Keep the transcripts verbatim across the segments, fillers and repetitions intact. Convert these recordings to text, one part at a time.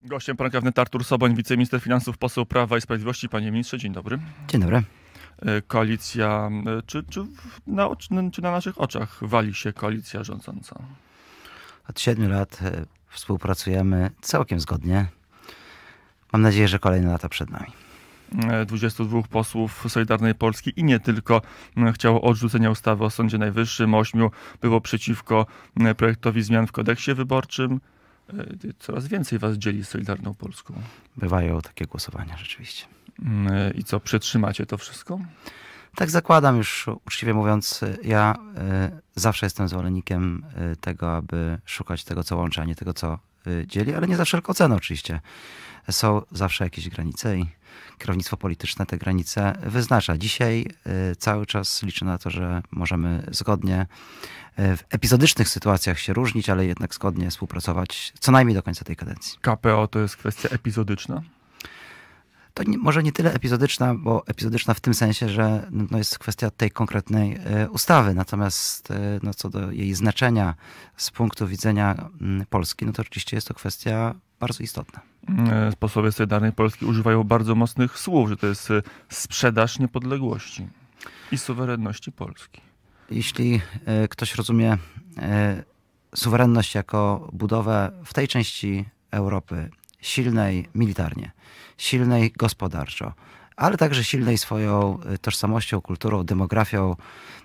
Gościem poranka wnet Artur Soboń, wiceminister finansów, poseł Prawa i Sprawiedliwości. Panie ministrze, dzień dobry. Dzień dobry. Koalicja, czy, czy, na, czy na naszych oczach wali się koalicja rządząca? Od siedmiu lat współpracujemy całkiem zgodnie. Mam nadzieję, że kolejne lata przed nami. dwudziestu dwóch posłów Solidarnej Polski i nie tylko chciało odrzucenia ustawy o Sądzie Najwyższym. Ośmiu było przeciwko projektowi zmian w kodeksie wyborczym. Coraz więcej was dzieli z Solidarną Polską. Bywają takie głosowania rzeczywiście. I co, przetrzymacie to wszystko? Tak zakładam, już uczciwie mówiąc. Ja y, zawsze jestem zwolennikiem y, tego, aby szukać tego, co łączy, a nie tego, co y, dzieli, ale nie za wszelką cenę oczywiście. Są zawsze jakieś granice i kierownictwo polityczne te granice wyznacza. Dzisiaj y, cały czas liczę na to, że możemy zgodnie w epizodycznych sytuacjach się różnić, ale jednak zgodnie współpracować co najmniej do końca tej kadencji. K P O to jest kwestia epizodyczna? To nie, może nie tyle epizodyczna, bo epizodyczna w tym sensie, że no jest kwestia tej konkretnej y, ustawy. Natomiast y, no co do jej znaczenia z punktu widzenia y, Polski, no to oczywiście jest to kwestia bardzo istotna. Posłowie Solidarnej Polski używają bardzo mocnych słów, że to jest sprzedaż niepodległości i suwerenności Polski. Jeśli y, ktoś rozumie y, suwerenność jako budowę w tej części Europy silnej militarnie, silnej gospodarczo, ale także silnej swoją tożsamością, kulturą, demografią,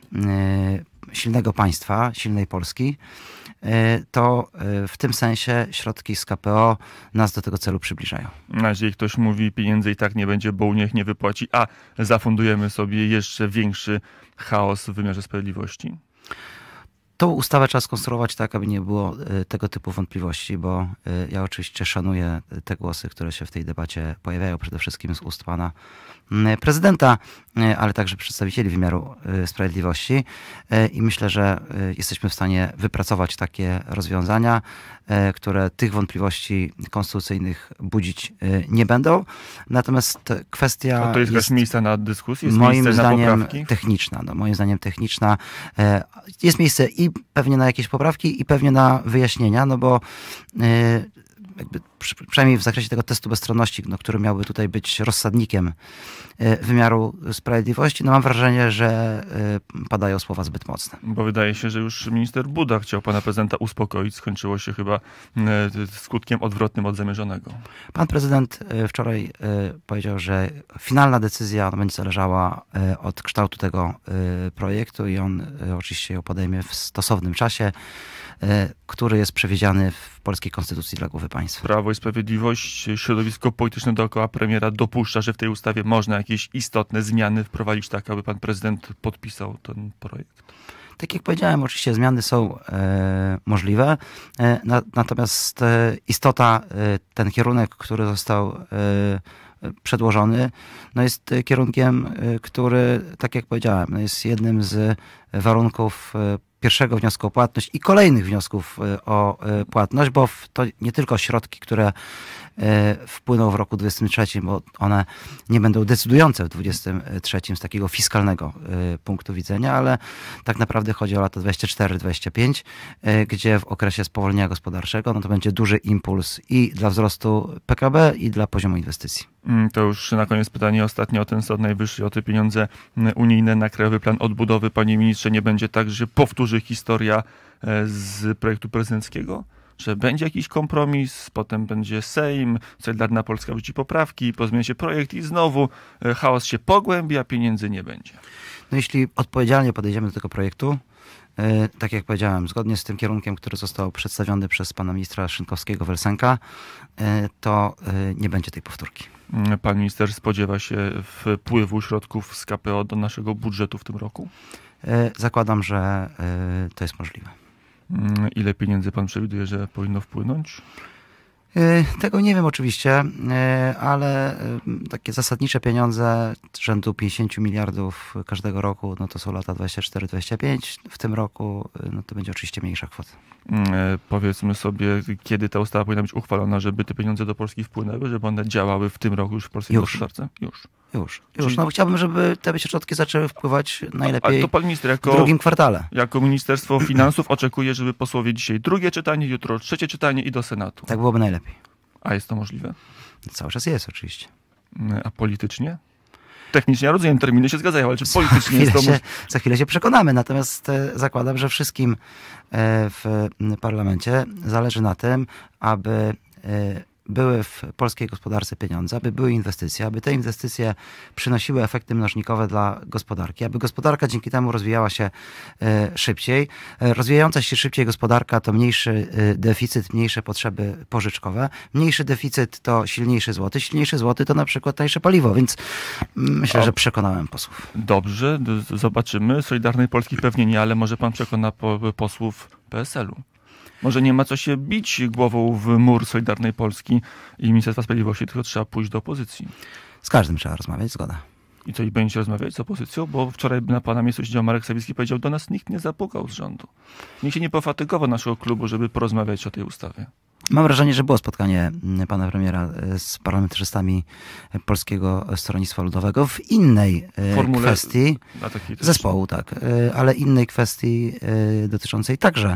y, silnego państwa, silnej Polski, y, to y, w tym sensie środki z K P O nas do tego celu przybliżają. A jeżeli ktoś mówi, pieniędzy i tak nie będzie, bo Unia ich nie wypłaci, a zafundujemy sobie jeszcze większy chaos w wymiarze sprawiedliwości? Tą ustawę trzeba skonstruować tak, aby nie było tego typu wątpliwości, bo ja oczywiście szanuję te głosy, które się w tej debacie pojawiają, przede wszystkim z ust pana prezydenta, ale także przedstawicieli wymiaru sprawiedliwości. I myślę, że jesteśmy w stanie wypracować takie rozwiązania, które tych wątpliwości konstytucyjnych budzić nie będą. Natomiast kwestia... A to jest, jest miejsce na dyskusję? Jest moim miejsce zdaniem na poprawki? techniczna. No, moim zdaniem techniczna. Jest miejsce i pewnie na jakieś poprawki i pewnie na wyjaśnienia, no bo jakby przynajmniej w zakresie tego testu bezstronności, no, który miałby tutaj być rozsadnikiem wymiaru sprawiedliwości, no mam wrażenie, że padają słowa zbyt mocne. Bo wydaje się, że już minister Buda chciał pana prezydenta uspokoić. Skończyło się chyba skutkiem odwrotnym od zamierzonego. Pan prezydent wczoraj powiedział, że finalna decyzja będzie zależała od kształtu tego projektu i on oczywiście ją podejmie w stosownym czasie, który jest przewidziany w polskiej konstytucji dla głowy państwa. Prawo i Sprawiedliwość, środowisko polityczne dookoła premiera dopuszcza, że w tej ustawie można jakieś istotne zmiany wprowadzić tak, aby pan prezydent podpisał ten projekt. Tak jak powiedziałem, oczywiście zmiany są e, możliwe, e, na, natomiast e, istota, e, ten kierunek, który został e, przedłożony, no jest kierunkiem, e, który, tak jak powiedziałem, no jest jednym z warunków e, pierwszego wniosku o płatność i kolejnych wniosków o płatność, bo to nie tylko środki, które wpłyną w roku dwudziestym trzecim, bo one nie będą decydujące w dwudziestym trzecim z takiego fiskalnego punktu widzenia, ale tak naprawdę chodzi o lata dwadzieścia cztery dwadzieścia pięć, gdzie w okresie spowolnienia gospodarczego no to będzie duży impuls i dla wzrostu P K B, i dla poziomu inwestycji. To już na koniec pytanie ostatnie o ten Sąd Najwyższy, o te pieniądze unijne na Krajowy Plan Odbudowy. Panie ministrze, nie będzie tak, że się powtórzy historia z projektu prezydenckiego? Że będzie jakiś kompromis, potem będzie Sejm, Solidarna Polska wrzuci poprawki, pozmienia się projekt i znowu chaos się pogłębi, a pieniędzy nie będzie. No jeśli odpowiedzialnie podejdziemy do tego projektu, tak jak powiedziałem, zgodnie z tym kierunkiem, który został przedstawiony przez pana ministra Szynkowskiego-Welsenka, to nie będzie tej powtórki. Pan minister spodziewa się wpływu środków z K P O do naszego budżetu w tym roku? Zakładam, że to jest możliwe. Ile pieniędzy pan przewiduje, że powinno wpłynąć? Tego nie wiem oczywiście, ale takie zasadnicze pieniądze rzędu pięćdziesiąt miliardów każdego roku, no to są lata dwadzieścia cztery dwadzieścia pięć. W tym roku no to będzie oczywiście mniejsza kwota. Powiedzmy sobie, kiedy ta ustawa powinna być uchwalona, żeby te pieniądze do Polski wpłynęły, żeby one działały w tym roku już w polskiej już. gospodarce? Już. Już. już. Czyli... No, chciałbym, żeby te środki zaczęły wpływać najlepiej Ale to pan minister jako, w drugim kwartale. Jako Ministerstwo Finansów oczekuje, żeby posłowie dzisiaj drugie czytanie, jutro trzecie czytanie i do Senatu. Tak byłoby najlepiej. A jest to możliwe? Cały czas jest oczywiście. A politycznie? Technicznie, ja rozumiem, terminy się zgadzają, ale czy politycznie Za jest to chwilę, się, możliwe? za chwilę się przekonamy, natomiast e, zakładam, że wszystkim e, w parlamencie zależy na tym, aby e, były w polskiej gospodarce pieniądze, aby były inwestycje, aby te inwestycje przynosiły efekty mnożnikowe dla gospodarki, aby gospodarka dzięki temu rozwijała się e, szybciej. E, rozwijająca się szybciej gospodarka to mniejszy e, deficyt, mniejsze potrzeby pożyczkowe. Mniejszy deficyt to silniejszy złoty. Silniejszy złoty to na przykład tańsze paliwo, więc myślę, O. że przekonałem posłów. Dobrze, d- zobaczymy. Solidarnej Polski pewnie nie, ale może pan przekona po, posłów P S L u. Może nie ma co się bić głową w mur Solidarnej Polski i Ministerstwa Sprawiedliwości, tylko trzeba pójść do opozycji. Z każdym trzeba rozmawiać, zgoda. I co, i będziecie rozmawiać z opozycją? Bo wczoraj na pana miejscu siedział Marek Sawicki i powiedział, do nas nikt nie zapukał z rządu. Nikt się nie pofatygował naszego klubu, żeby porozmawiać o tej ustawie. Mam wrażenie, że było spotkanie pana premiera z parlamentarzystami Polskiego Stronnictwa Ludowego w innej Formule kwestii na takiej też- zespołu, tak, ale innej kwestii dotyczącej także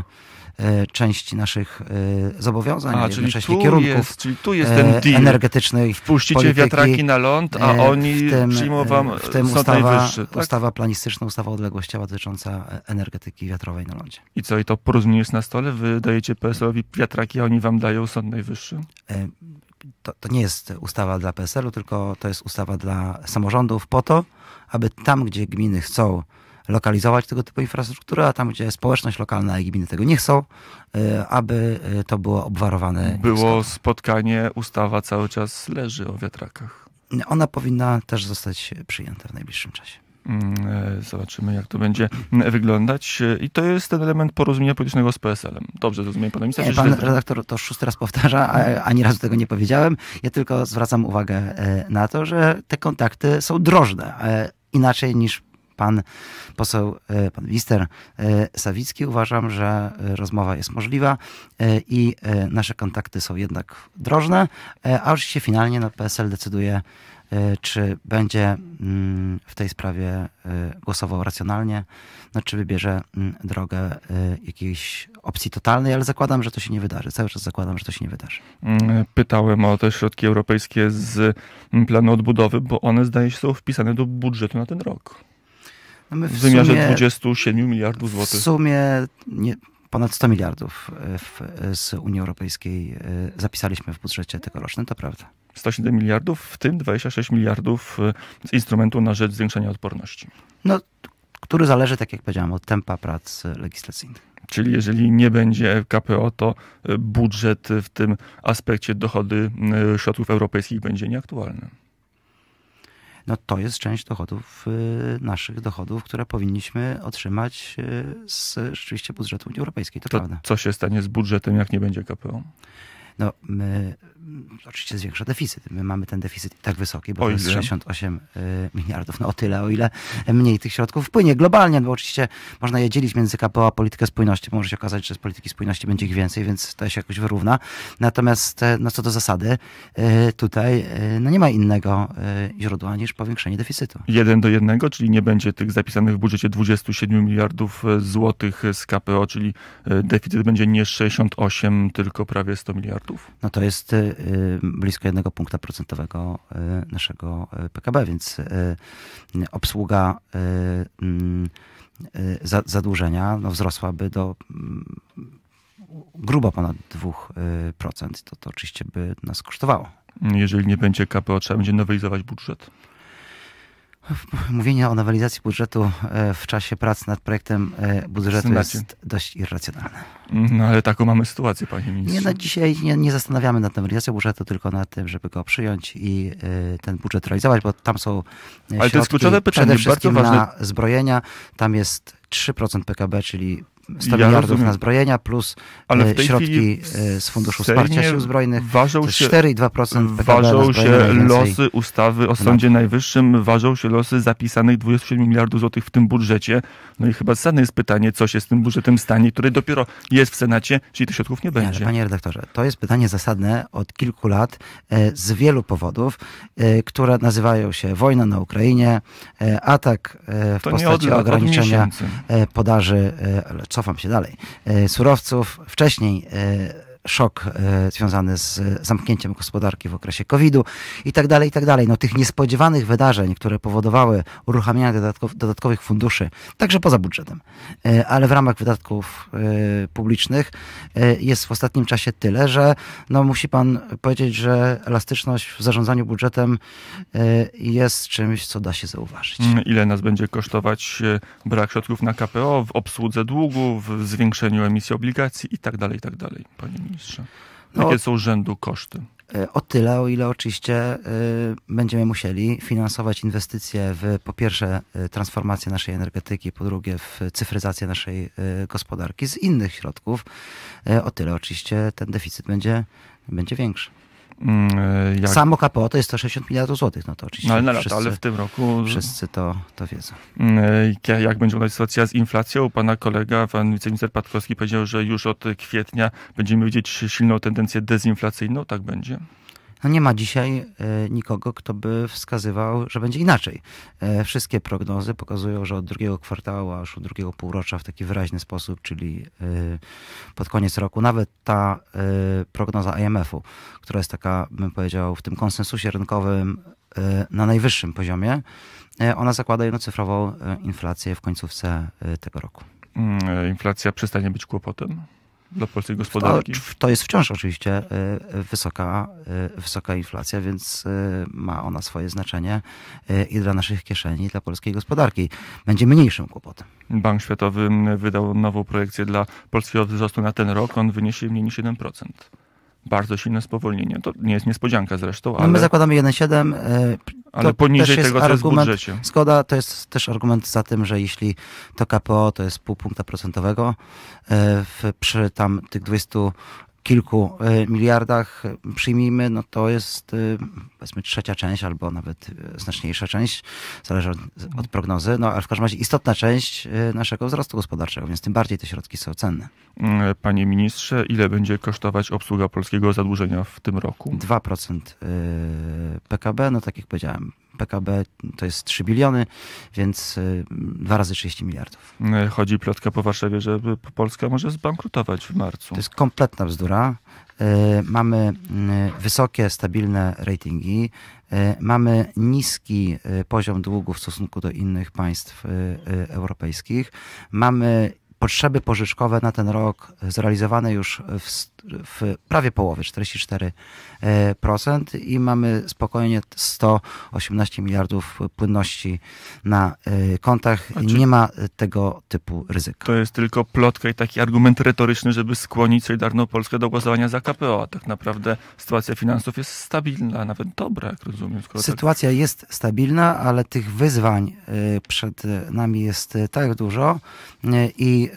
części naszych zobowiązań, a A, czyli jednocześnie tu, kierunków jest, czyli tu jest ten deal. energetycznych. Wpuścicie polityki, wiatraki na ląd, a e, oni w tym, przyjmą wam w tym Sąd ustawa, Najwyższy. Tak? ustawa planistyczna, ustawa odległościowa dotycząca energetyki wiatrowej na lądzie. I co, i to porozumienie jest na stole? Wy dajecie P S L-owi wiatraki, a oni wam dają Sąd Najwyższy? E, To, to nie jest ustawa dla P S L u, tylko to jest ustawa dla samorządów po to, aby tam, gdzie gminy chcą lokalizować tego typu infrastrukturę, a tam, gdzie społeczność lokalna i gminy tego nie chcą, y, aby y, to było obwarowane. Było spotkanie, ustawa cały czas leży o wiatrakach. Ona powinna też zostać przyjęta w najbliższym czasie. Mm, e, Zobaczymy, jak to będzie mm, wyglądać. E, I to jest ten element porozumienia politycznego z P S L-em. Dobrze zrozumiałem pana ministra. Nie, czy pan źle? redaktor to szósty raz powtarza, a ani razu tego nie powiedziałem. Ja tylko zwracam uwagę e, na to, że te kontakty są drożne. E, Inaczej niż pan poseł, e, pan minister e, Sawicki. Uważam, że e, rozmowa jest możliwa e, i e, nasze kontakty są jednak drożne, e, a oczywiście finalnie no, P S L decyduje, e, czy będzie mm, w tej sprawie e, głosował racjonalnie, no, czy wybierze mm, drogę e, jakiejś opcji totalnej, ale zakładam, że to się nie wydarzy. Cały czas zakładam, że to się nie wydarzy. Mm, Pytałem o te środki europejskie z mm, planu odbudowy, bo one zdaje się są wpisane do budżetu na ten rok. No my W wymiarze sumie- dwudziestu siedmiu miliardów W złotych. sumie nie, ponad sto miliardów w, z Unii Europejskiej e, zapisaliśmy w budżecie tegorocznym, to prawda. sto siedem miliardów, w tym dwadzieścia sześć miliardów e, z instrumentu na rzecz zwiększenia odporności. No, który zależy, tak jak powiedziałem, od tempa prac legislacyjnych. Czyli jeżeli nie będzie K P O, to e, budżet w tym aspekcie dochody e, środków europejskich będzie nieaktualny. No to jest część dochodów, y, naszych dochodów, które powinniśmy otrzymać y, z rzeczywiście budżetu Unii Europejskiej, to, To prawda. co się stanie z budżetem, jak nie będzie K P O? No, my, oczywiście zwiększa deficyt. My mamy ten deficyt i tak wysoki, bo O to jest ile? sześćdziesiąt osiem y, miliardów. No o tyle, o ile mniej tych środków wpłynie globalnie, no bo oczywiście można je dzielić między K P O a politykę spójności, bo może się okazać, że z polityki spójności będzie ich więcej, więc to się jakoś wyrówna. Natomiast e, no co do zasady, y, tutaj y, no nie ma innego y, źródła niż powiększenie deficytu. Jeden do jednego, czyli nie będzie tych zapisanych w budżecie dwudziestu siedmiu miliardów złotych z K P O, czyli e, deficyt będzie nie sześćdziesiąt osiem, tylko prawie sto miliardów. No to jest y, blisko jednego punkta procentowego y, naszego y, P K B, więc y, obsługa y, y, za, zadłużenia no, wzrosłaby do y, grubo ponad dwa procent. To, to oczywiście by nas kosztowało. Jeżeli nie będzie K P O, trzeba będzie nowelizować budżet. Mówienie o nowelizacji budżetu y, w czasie prac nad projektem y, budżetu Senacie. jest dość irracjonalne. No ale taką mamy sytuację, panie ministrze. Nie, no, dzisiaj nie, nie zastanawiamy nad nowelizacją budżetu, tylko nad tym, żeby go przyjąć i y, ten budżet realizować, bo tam są Ale to jest środki kluczowe pytanie, przede wszystkim bardzo na zbrojenia. Tam jest trzy procent P K B, czyli sto Ja miliardów rozumiem. na zbrojenia, plus Ale w y, tej środki chwili y, z Funduszu w Sejmie Wsparcia Sił Zbrojnych. ważą To jest się, cztery i dwa procent P K B na ważą zbrojenia się najwięcej. losy ustawy o Sądzie Najwyższym, ważą się losy zapisanych dwudziestu siedmiu miliardów złotych w tym budżecie. No i chyba zasadne jest pytanie, co się z tym budżetem stanie, który dopiero jest w Senacie, czyli tych środków nie Nie, ale będzie. panie redaktorze, to jest pytanie zasadne od kilku lat e, z wielu powodów, e, które nazywają się wojna na Ukrainie, e, atak e, w To nie od postaci lat, od ograniczenia miesięcy. e, podaży, e, ale cofam się dalej, e, surowców, wcześniej e, szok e, związany z zamknięciem gospodarki w okresie kowida i tak dalej, i tak dalej. No, tych niespodziewanych wydarzeń, które powodowały uruchamianie dodatkow, dodatkowych funduszy, także poza budżetem, e, ale w ramach wydatków e, publicznych e, jest w ostatnim czasie tyle, że no, musi pan powiedzieć, że elastyczność w zarządzaniu budżetem e, jest czymś, co da się zauważyć. Ile nas będzie kosztować brak środków na K P O, w obsłudze długu, w zwiększeniu emisji obligacji i tak dalej, i tak dalej, panie ministrze? Jakie no, są rzędu koszty? O tyle, o ile oczywiście y, będziemy musieli finansować inwestycje w, po pierwsze, y, transformację naszej energetyki, po drugie, w cyfryzację naszej y, gospodarki z innych środków, y, o tyle oczywiście ten deficyt będzie, będzie większy. Jak... Samo K P O to jest sto sześćdziesiąt miliardów złotych, no to oczywiście no, ale, na lata, wszyscy, ale w tym roku... Wszyscy to, to wiedzą. Jak będzie wyglądać sytuacja z inflacją? Pana kolega, pan wiceminister Patkowski powiedział, że już od kwietnia będziemy widzieć silną tendencję dezinflacyjną. Tak będzie? No nie ma dzisiaj e, nikogo, kto by wskazywał, że będzie inaczej. E, wszystkie prognozy pokazują, że od drugiego kwartału aż od drugiego półrocza w taki wyraźny sposób, czyli e, pod koniec roku, nawet ta e, prognoza I M F u, która jest taka, bym powiedział, w tym konsensusie rynkowym e, na najwyższym poziomie, e, ona zakłada jednocyfrową e, inflację w końcówce e, tego roku. Inflacja przestanie być kłopotem dla polskiej gospodarki? To, to jest wciąż oczywiście wysoka, wysoka inflacja, więc ma ona swoje znaczenie i dla naszych kieszeni, i dla polskiej gospodarki. Będzie mniejszym kłopotem. Bank Światowy wydał nową projekcję dla polskiego wzrostu na ten rok. On wyniesie mniej niż jeden procent. Bardzo silne spowolnienie. To nie jest niespodzianka zresztą, ale... No my zakładamy jeden przecinek siedem. Ale poniżej tego, co jest w budżecie. Zgoda, to jest też argument za tym, że jeśli to K P O to jest pół punkta procentowego, w, przy tam tych dwudziestu kilku miliardach przyjmijmy, no to jest powiedzmy trzecia część albo nawet znaczniejsza część, zależy od, od prognozy, no ale w każdym razie istotna część naszego wzrostu gospodarczego, więc tym bardziej te środki są cenne. Panie ministrze, ile będzie kosztować obsługa polskiego zadłużenia w tym roku? dwa procent P K B, no tak jak powiedziałem, P K B to jest trzy biliony, więc dwa razy trzydzieści miliardów. Chodzi plotka po Warszawie, że Polska może zbankrutować w marcu. To jest kompletna bzdura. Mamy wysokie, stabilne ratingi. Mamy niski poziom długu w stosunku do innych państw europejskich. Mamy potrzeby pożyczkowe na ten rok zrealizowane już w, w prawie połowie, czterdzieści cztery procent i mamy spokojnie sto osiemnaście miliardów płynności na kontach. Znaczy, nie ma tego typu ryzyka. To jest tylko plotka i taki argument retoryczny, żeby skłonić Solidarną Polskę do głosowania za K P O, a tak naprawdę sytuacja finansów jest stabilna, nawet dobra, jak rozumiem. Sytuacja tak... jest stabilna, ale tych wyzwań przed nami jest tak dużo i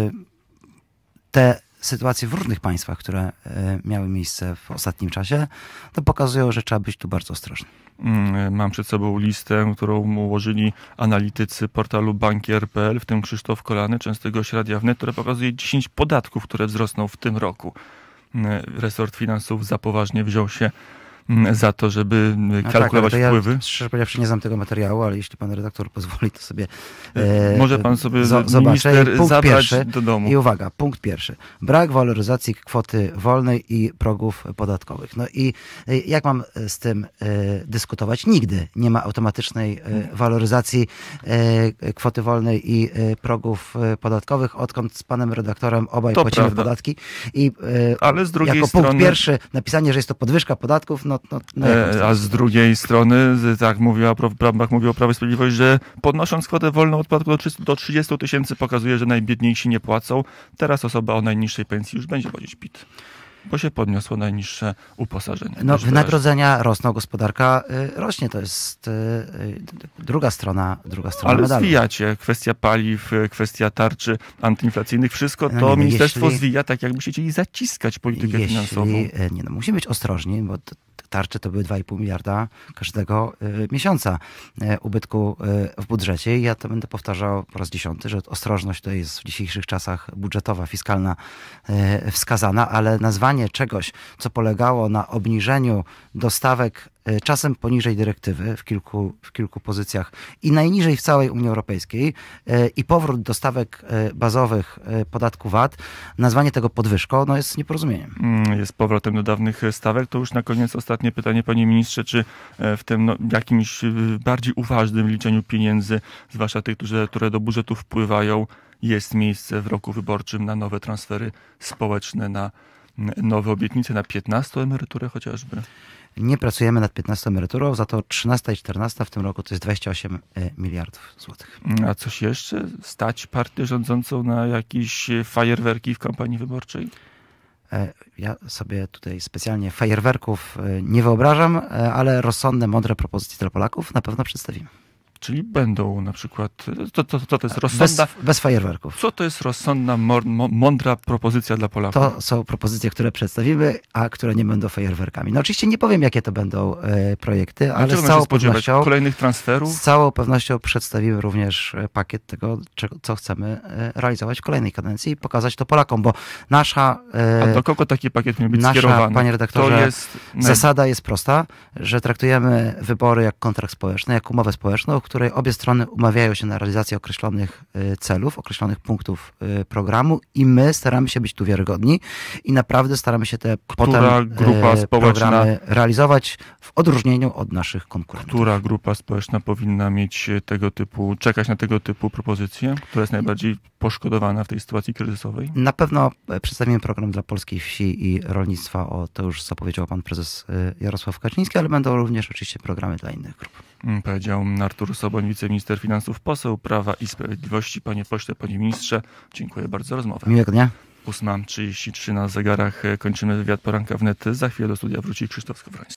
te sytuacje w różnych państwach, które miały miejsce w ostatnim czasie, to pokazują, że trzeba być tu bardzo ostrożnym. Mam przed sobą listę, którą ułożyli analitycy portalu bankier kropka p l, w tym Krzysztof Kolany, częsty gość Radia Wnet, które pokazuje dziesięć podatków, które wzrosną w tym roku. Resort finansów za poważnie wziął się za to, żeby no kalkulować tak, to wpływy. Ja, szczerze powiedziawszy, nie znam tego materiału, ale jeśli pan redaktor pozwoli, to sobie e, może pan sobie z, minister punkt zabrać pierwszy, do domu. I uwaga, punkt pierwszy. Brak waloryzacji kwoty wolnej i progów podatkowych. No i jak mam z tym e, dyskutować? Nigdy nie ma automatycznej e, waloryzacji e, kwoty wolnej i e, progów e, podatkowych, odkąd z panem redaktorem obaj to płacimy prawda. podatki. I e, ale z drugiej jako strony... punkt pierwszy napisanie, że jest to podwyżka podatków, no, no, no e, a z drugiej strony, tak mówiła, tak mówiło Prawo i Sprawiedliwość, że podnosząc kwotę wolną od podatku do trzydziestu tysięcy pokazuje, że najbiedniejsi nie płacą. Teraz osoba o najniższej pensji już będzie płacić P I T, bo się podniosło najniższe uposażenie. No, wynagrodzenia rosną, gospodarka y, rośnie. To jest y, y, druga strona, druga strona Ale medalu. zwijacie. Kwestia paliw, kwestia tarczy antyinflacyjnych, wszystko no to nie, no, ministerstwo jeśli, zwija tak, jakbyście chcieli zaciskać politykę jeśli, finansową. Nie, no, musimy być ostrożni, bo to, tarcze to były dwa i pół miliarda każdego y, miesiąca y, ubytku y, w budżecie. I ja to będę powtarzał po raz dziesiąty, że ostrożność to jest w dzisiejszych czasach budżetowa, fiskalna y, wskazana, ale nazwanie czegoś, co polegało na obniżeniu dostawek czasem poniżej dyrektywy w kilku, w kilku pozycjach i najniżej w całej Unii Europejskiej i powrót do stawek bazowych podatku V A T, nazwanie tego podwyżką, no jest nieporozumieniem. Jest powrotem do dawnych stawek. To już na koniec ostatnie pytanie, panie ministrze, czy w tym no, jakimś bardziej uważnym liczeniu pieniędzy, zwłaszcza tych, które, które do budżetu wpływają, jest miejsce w roku wyborczym na nowe transfery społeczne, na nowe obietnice, na piętnastą emeryturę chociażby? Nie pracujemy nad piętnastą emeryturą, za to trzynasta i czternasta w tym roku to jest dwadzieścia osiem miliardów złotych. A coś jeszcze? Stać partię rządzącą na jakieś fajerwerki w kampanii wyborczej? Ja sobie tutaj specjalnie fajerwerków nie wyobrażam, ale rozsądne, mądre propozycje dla Polaków na pewno przedstawimy. Czyli będą na przykład, co to, to, to jest rozsądna... Bez, bez fajerwerków. Co to jest rozsądna, mądra propozycja dla Polaków? To są propozycje, które przedstawimy, a które nie będą fajerwerkami. No oczywiście nie powiem, jakie to będą e, projekty, ale z całą pewnością... Kolejnych transferów? Z całą pewnością przedstawimy również pakiet tego, czego, co chcemy realizować w kolejnej kadencji i pokazać to Polakom, bo nasza... E, a do kogo taki pakiet miał być nasza, skierowany? Panie redaktorze, to jest... zasada jest prosta, że traktujemy wybory jak kontrakt społeczny, jak umowę społeczną, w której obie strony umawiają się na realizację określonych celów, określonych punktów programu i my staramy się być tu wiarygodni i naprawdę staramy się te Która potem grupa społeczna, programy realizować w odróżnieniu od naszych konkurentów. Która grupa społeczna powinna mieć tego typu, czekać na tego typu propozycje, która jest najbardziej poszkodowana w tej sytuacji kryzysowej? Na pewno przedstawimy program dla polskiej wsi i rolnictwa, o to już zapowiedział pan prezes Jarosław Kaczyński, ale będą również oczywiście programy dla innych grup. Powiedział Artur Soboń, wiceminister finansów, poseł Prawa i Sprawiedliwości. Panie pośle, panie ministrze, dziękuję bardzo za rozmowę. Miłego dnia. ósma trzydzieści trzy na zegarach. Kończymy wywiad Poranka Wnet. Za chwilę do studia wróci Krzysztof Skowroński.